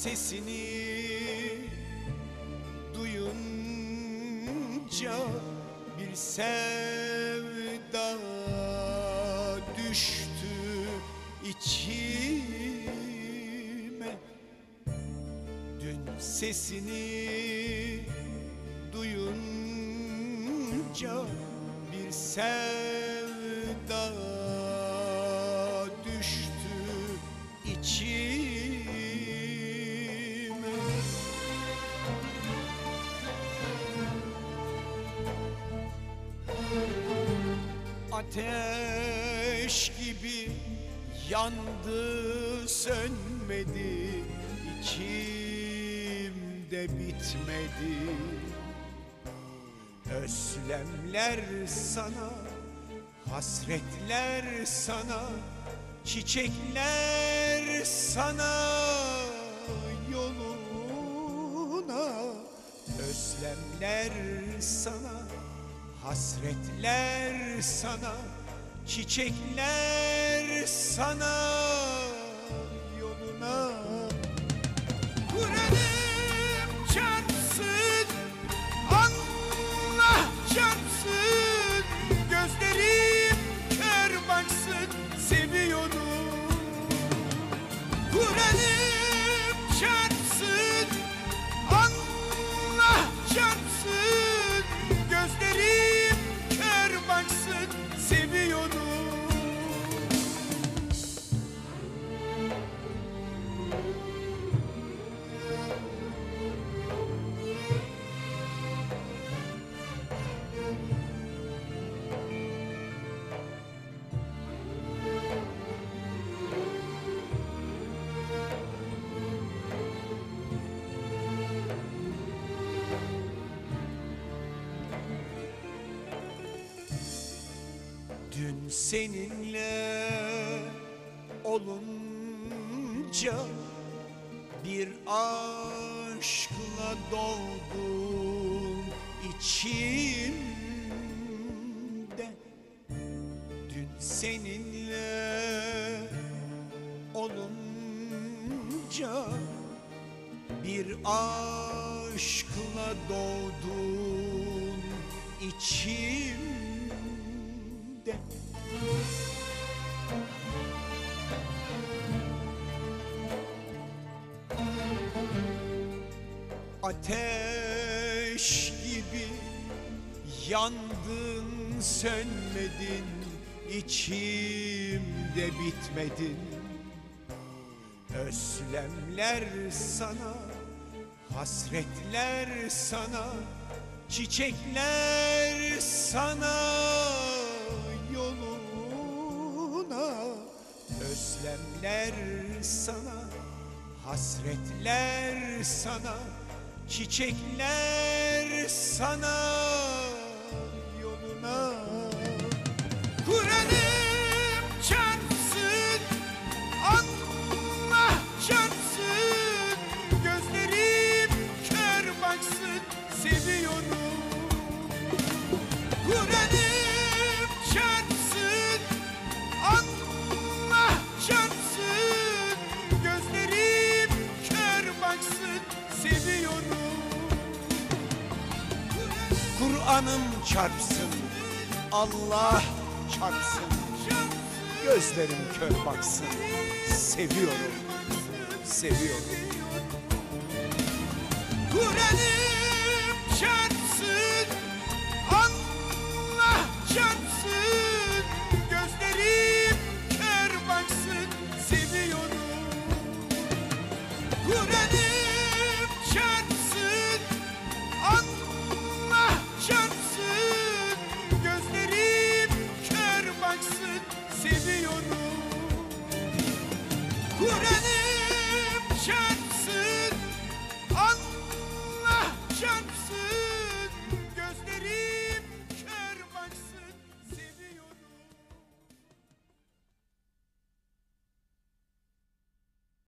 sesini duyunca bir sevda düştü içime. Dün sesini duyunca bir sevda düştü içime. Ateş gibi yandı, sönmedi, içimde bitmedi. Özlemler sana, hasretler sana, çiçekler sana yoluna. Özlemler sana, hasretler sana, çiçekler sana yoluna. Kur'an'ım çarpsın, Allah çarpsın, gözlerim kör baksın, seviyorum. Kur'an'ım çarpsın, Allah çarpsın, gözlerim kör baksın, seviyorum. Dün seninle olunca bir aşkla doldum içimde. Dün seninle olunca bir aşkla doldum içimde. Ateş gibi yandın, sönmedin, içimde bitmedin. Özlemler sana, hasretler sana, çiçekler sana yoluna. Özlemler sana, hasretler sana, çiçekler sana yoluna. Kur'an'ım çarpsın, Allah çarpsın, gözlerim kör baksın, seviyorum. Kur'an'ım çarpsın, Allah çarpsın, gözlerim kör baksın, seviyorum. Kur'an'ım çarpsın, Allah çarpsın, gözlerim kör baksın, seviyorum, seviyorum. Kur'an'ım